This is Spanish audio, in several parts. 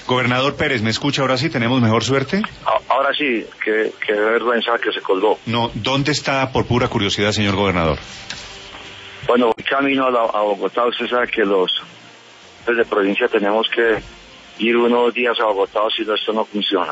Gobernador Pérez, ¿me escucha ahora sí? ¿Tenemos mejor suerte? Ahora sí, qué vergüenza que se colgó. No, ¿dónde está, por pura curiosidad, señor gobernador? Bueno, camino a Bogotá. Usted sabe que los de provincia tenemos que ir unos días a Bogotá, si no, esto no funciona.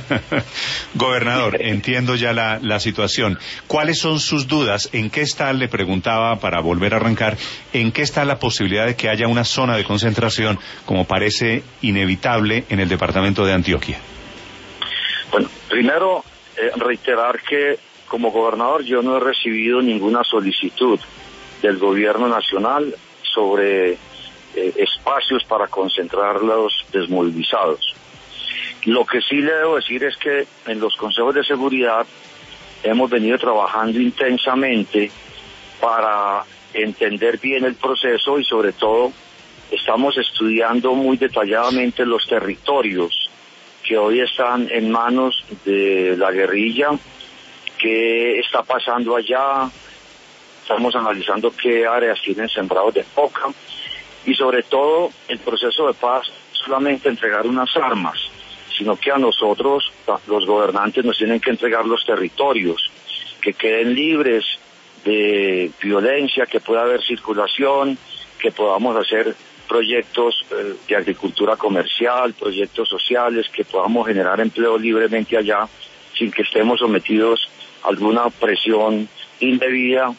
Gobernador, entiendo ya la situación. ¿Cuáles son sus dudas? ¿En qué está, le preguntaba para volver a arrancar, en qué está la posibilidad de que haya una zona de concentración, como parece inevitable, en el departamento de Antioquia? Bueno, primero, reiterar que como gobernador yo no he recibido ninguna solicitud del gobierno nacional sobre espacios para concentrar los desmovilizados. Lo que sí le debo decir es que en los consejos de seguridad hemos venido trabajando intensamente para entender bien el proceso y sobre todo estamos estudiando muy detalladamente los territorios que hoy están en manos de la guerrilla, qué está pasando allá, estamos analizando qué áreas tienen sembrados de coca. Y sobre todo, el proceso de paz no solamente entregar unas armas, sino que a nosotros, los gobernantes, nos tienen que entregar los territorios, que queden libres de violencia, que pueda haber circulación, que podamos hacer proyectos de agricultura comercial, proyectos sociales, que podamos generar empleo libremente allá, sin que estemos sometidos a alguna presión indebida.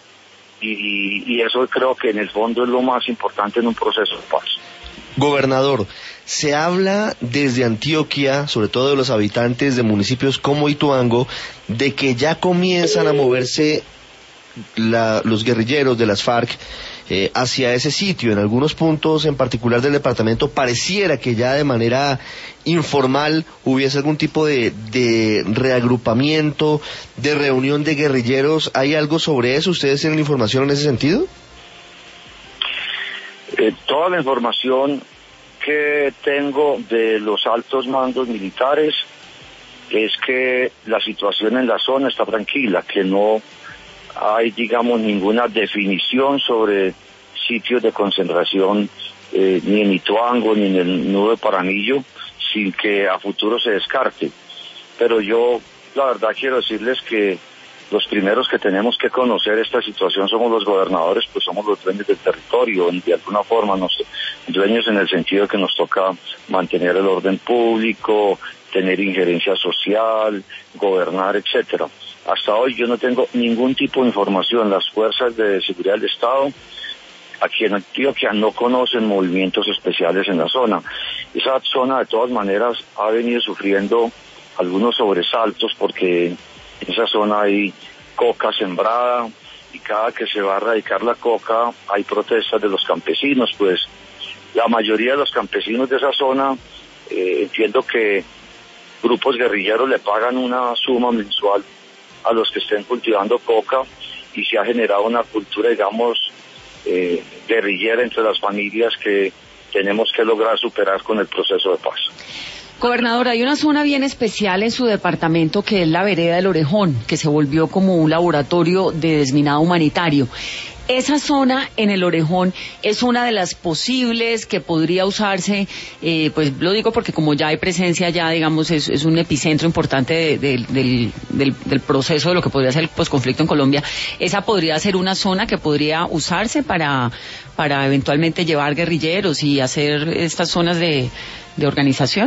Y eso creo que en el fondo es lo más importante en un proceso de paz. Gobernador, se habla desde Antioquia, sobre todo de los habitantes de municipios como Ituango, de que ya comienzan a moverse los guerrilleros de las FARC hacia ese sitio. En algunos puntos en particular del departamento pareciera que ya de manera informal hubiese algún tipo de reagrupamiento, de reunión de guerrilleros. ¿Hay algo sobre eso? ¿Ustedes tienen información en ese sentido? Toda la información que tengo de los altos mandos militares es que la situación en la zona está tranquila, que no hay, digamos, ninguna definición sobre sitios de concentración ni en Ituango ni en el Nudo de Paramillo, sin que a futuro se descarte. Pero yo, la verdad, quiero decirles que los primeros que tenemos que conocer esta situación somos los gobernadores, pues somos los dueños del territorio, de alguna forma, dueños en el sentido que nos toca mantener el orden público, tener injerencia social, gobernar, etcétera. Hasta hoy yo no tengo ningún tipo de información. Las fuerzas de seguridad del Estado aquí en Antioquia no conocen movimientos especiales en la zona. Esa zona de todas maneras ha venido sufriendo algunos sobresaltos porque en esa zona hay coca sembrada y cada que se va a erradicar la coca hay protestas de los campesinos. Pues la mayoría de los campesinos de esa zona entiendo que grupos guerrilleros le pagan una suma mensual a los que estén cultivando coca y se ha generado una cultura, digamos, guerrillera entre las familias que tenemos que lograr superar con el proceso de paz. Gobernador, hay una zona bien especial en su departamento que es la vereda del Orejón, que se volvió como un laboratorio de desminado humanitario. Esa zona en el Orejón es una de las posibles que podría usarse, pues lo digo porque como ya hay presencia ya, digamos, es un epicentro importante del proceso de lo que podría ser el posconflicto en Colombia. Esa podría ser una zona que podría usarse para eventualmente llevar guerrilleros y hacer estas zonas de organización.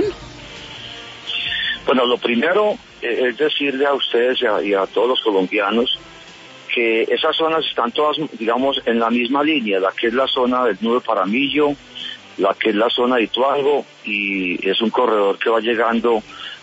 Bueno, lo primero es decirle a ustedes y a todos los colombianos que esas zonas están todas, digamos, en la misma línea, la que es la zona del Nudo de Paramillo, la que es la zona de Ituango, y es un corredor que va llegando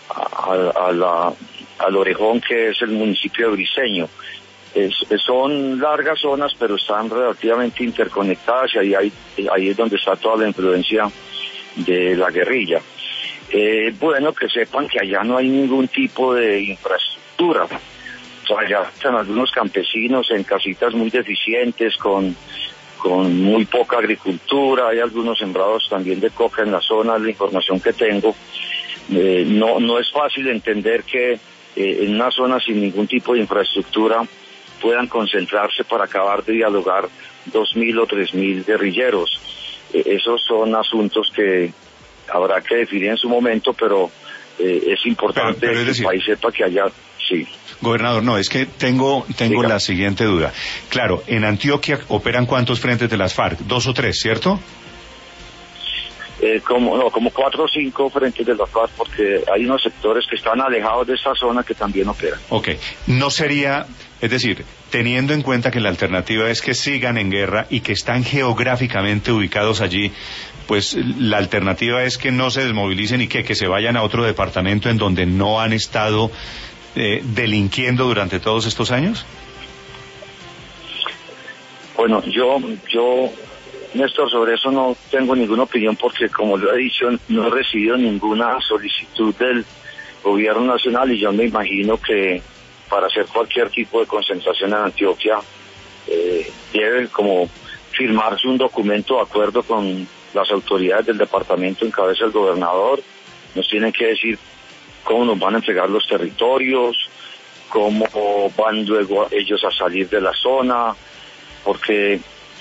al Orejón, que es el municipio de Briceño. Son largas zonas, pero están relativamente interconectadas y ahí es donde está toda la influencia de la guerrilla. Bueno, que sepan que allá no hay ningún tipo de infraestructura. O sea, allá están algunos campesinos en casitas muy deficientes, con muy poca agricultura. Hay algunos sembrados también de coca en la zona, la información que tengo. No es fácil entender que en una zona sin ningún tipo de infraestructura puedan concentrarse para acabar de dialogar 2.000 o 3.000 guerrilleros. Esos son asuntos que habrá que definir en su momento, pero es importante pero es decir, que el país sepa que allá, sí. Gobernador, no, es que tengo la siguiente duda. Claro, en Antioquia operan ¿cuántos frentes de las FARC? 2 o 3, ¿cierto? Como 4 o 5 frentes de la FARC, porque hay unos sectores que están alejados de esta zona que también operan. Ok, no sería, es decir, teniendo en cuenta que la alternativa es que sigan en guerra y que están geográficamente ubicados allí, pues la alternativa es que no se desmovilicen y que se vayan a otro departamento en donde no han estado delinquiendo durante todos estos años. Bueno, yo Néstor, sobre eso no tengo ninguna opinión porque, como lo he dicho, no he recibido ninguna solicitud del gobierno nacional y yo me imagino que para hacer cualquier tipo de concentración en Antioquia debe como firmarse un documento de acuerdo con las autoridades del departamento en cabeza del gobernador. Nos tienen que decir cómo nos van a entregar los territorios, cómo van luego ellos a salir de la zona, porque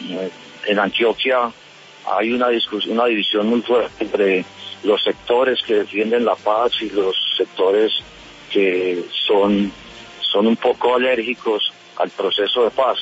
en Antioquia hay una división muy fuerte entre los sectores que defienden la paz y los sectores que son un poco alérgicos al proceso de paz.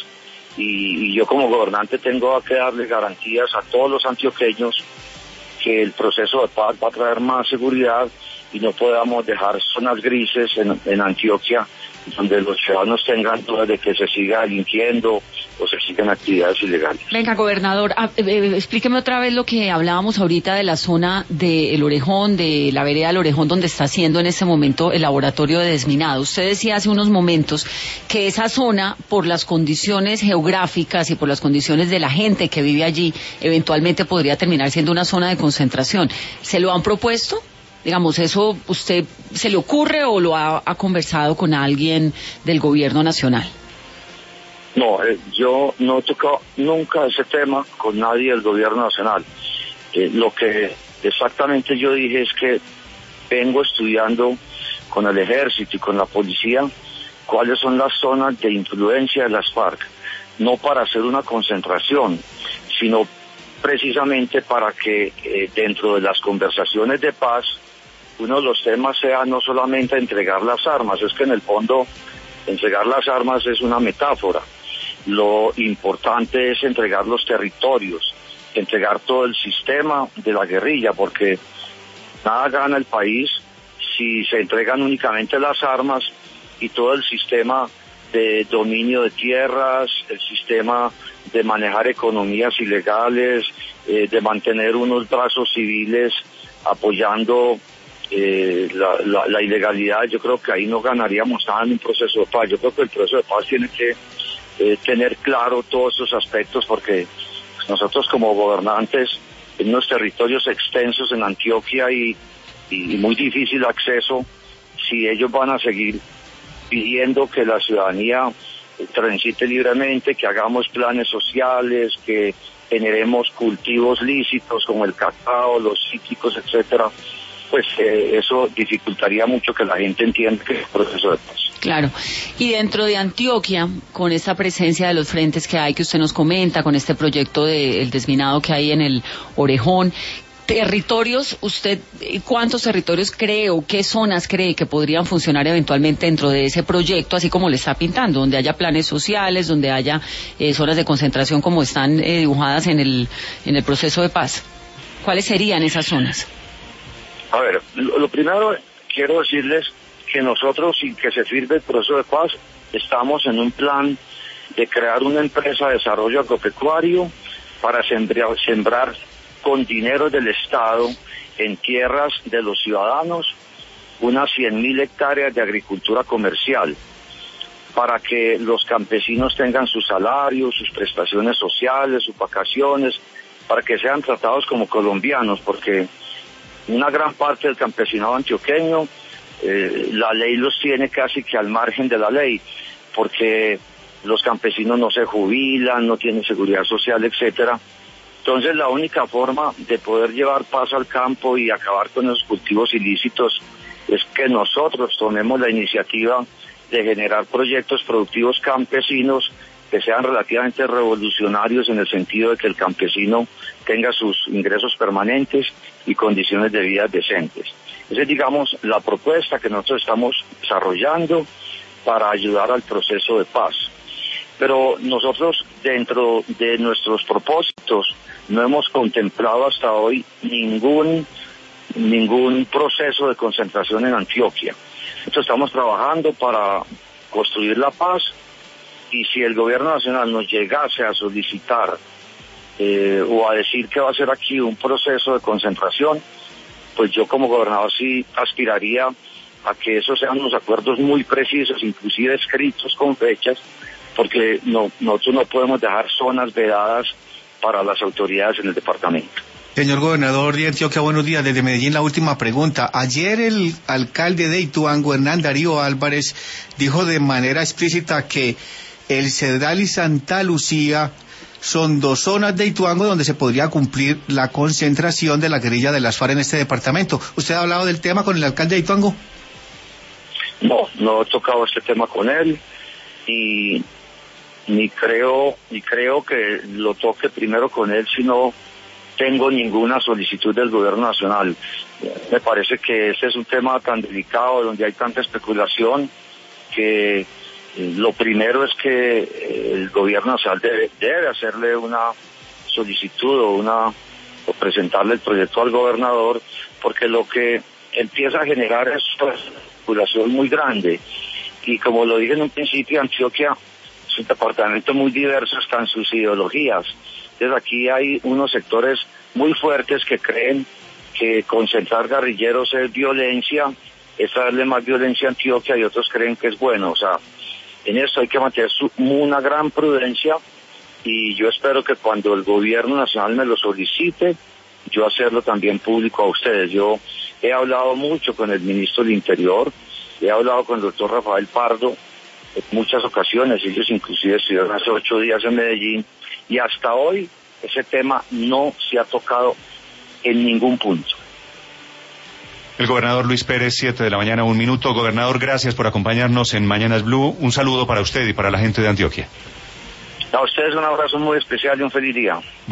Y yo como gobernante tengo que darle garantías a todos los antioqueños que el proceso de paz va a traer más seguridad y no podamos dejar zonas grises en Antioquia donde los ciudadanos tengan dudas de que se siga delinquiendo o se sigan actividades ilegales. Venga, gobernador, explíqueme otra vez lo que hablábamos ahorita de la zona del Orejón, de la vereda del Orejón, donde está haciendo en este momento el laboratorio de desminado. Usted decía hace unos momentos que esa zona, por las condiciones geográficas y por las condiciones de la gente que vive allí, eventualmente podría terminar siendo una zona de concentración. ¿Se lo han propuesto? Digamos, ¿eso usted se le ocurre o lo ha conversado con alguien del gobierno nacional? No, yo no he tocado nunca ese tema con nadie del gobierno nacional. Lo que exactamente yo dije es que vengo estudiando con el ejército y con la policía cuáles son las zonas de influencia de las FARC, no para hacer una concentración, sino precisamente para que dentro de las conversaciones de paz uno de los temas sea no solamente entregar las armas, es que en el fondo entregar las armas es una metáfora. Lo importante es entregar los territorios, entregar todo el sistema de la guerrilla, porque nada gana el país si se entregan únicamente las armas y todo el sistema de dominio de tierras, el sistema de manejar economías ilegales, de mantener unos brazos civiles apoyando la ilegalidad. Yo creo que ahí no ganaríamos nada en un proceso de paz. Yo creo que el proceso de paz tiene que tener claro todos esos aspectos, porque nosotros como gobernantes en unos territorios extensos en Antioquia y muy difícil acceso, si ellos van a seguir pidiendo que la ciudadanía transite libremente, que hagamos planes sociales, que generemos cultivos lícitos como el cacao, los cítricos, etcétera, pues eso dificultaría mucho que la gente entienda que es un proceso de paz. Claro. Y dentro de Antioquia, con esta presencia de los frentes que hay, que usted nos comenta, con este proyecto del desminado que hay en el Orejón, territorios, ¿usted cuántos territorios cree o qué zonas cree que podrían funcionar eventualmente dentro de ese proyecto, así como le está pintando, donde haya planes sociales, donde haya zonas de concentración como están dibujadas en el proceso de paz? ¿Cuáles serían esas zonas? A ver, lo primero quiero decirles que nosotros, sin que se firme el proceso de paz, estamos en un plan de crear una empresa de desarrollo agropecuario para sembrar con dinero del Estado en tierras de los ciudadanos unas 100.000 hectáreas de agricultura comercial, para que los campesinos tengan sus salarios, sus prestaciones sociales, sus vacaciones, para que sean tratados como colombianos, porque una gran parte del campesinado antioqueño, la ley los tiene casi que al margen de la ley, porque los campesinos no se jubilan, no tienen seguridad social, etcétera. Entonces la única forma de poder llevar paz al campo y acabar con esos cultivos ilícitos es que nosotros tomemos la iniciativa de generar proyectos productivos campesinos que sean relativamente revolucionarios en el sentido de que el campesino tenga sus ingresos permanentes y condiciones de vida decentes. Esa es, digamos, la propuesta que nosotros estamos desarrollando para ayudar al proceso de paz. Pero nosotros, dentro de nuestros propósitos, no hemos contemplado hasta hoy ningún proceso de concentración en Antioquia. Nosotros estamos trabajando para construir la paz, y si el gobierno nacional nos llegase a solicitar o a decir que va a ser aquí un proceso de concentración, pues yo como gobernador sí aspiraría a que esos sean unos acuerdos muy precisos, inclusive escritos con fechas, porque nosotros no podemos dejar zonas vedadas para las autoridades en el departamento. Señor gobernador de Antioquia, buenos días. Desde Medellín, la última pregunta. Ayer el alcalde de Ituango, Hernán Darío Álvarez, dijo de manera explícita que el Cedral y Santa Lucía son dos zonas de Ituango donde se podría cumplir la concentración de la guerrilla de las FARC en este departamento. ¿Usted ha hablado del tema con el alcalde de Ituango? No he tocado este tema con él, y ni creo que lo toque primero con él, si no tengo ninguna solicitud del gobierno nacional. Me parece que este es un tema tan delicado, donde hay tanta especulación, que lo primero es que el gobierno nacional debe hacerle una solicitud o presentarle el proyecto al gobernador, porque lo que empieza a generar es una especulación muy grande. Y como lo dije en un principio, Antioquia es un departamento muy diverso hasta en sus ideologías. Entonces aquí hay unos sectores muy fuertes que creen que concentrar guerrilleros es violencia, es darle más violencia a Antioquia, y otros creen que es bueno. O sea, en esto hay que mantener una gran prudencia, y yo espero que cuando el gobierno nacional me lo solicite, yo hacerlo también público a ustedes. Yo he hablado mucho con el ministro del Interior, he hablado con el doctor Rafael Pardo en muchas ocasiones, ellos inclusive estuvieron hace 8 días en Medellín, y hasta hoy ese tema no se ha tocado en ningún punto. El gobernador Luis Pérez, 7 de la mañana, 1 minuto. Gobernador, gracias por acompañarnos en Mañanas Blue. Un saludo para usted y para la gente de Antioquia. A ustedes un abrazo muy especial y un feliz día.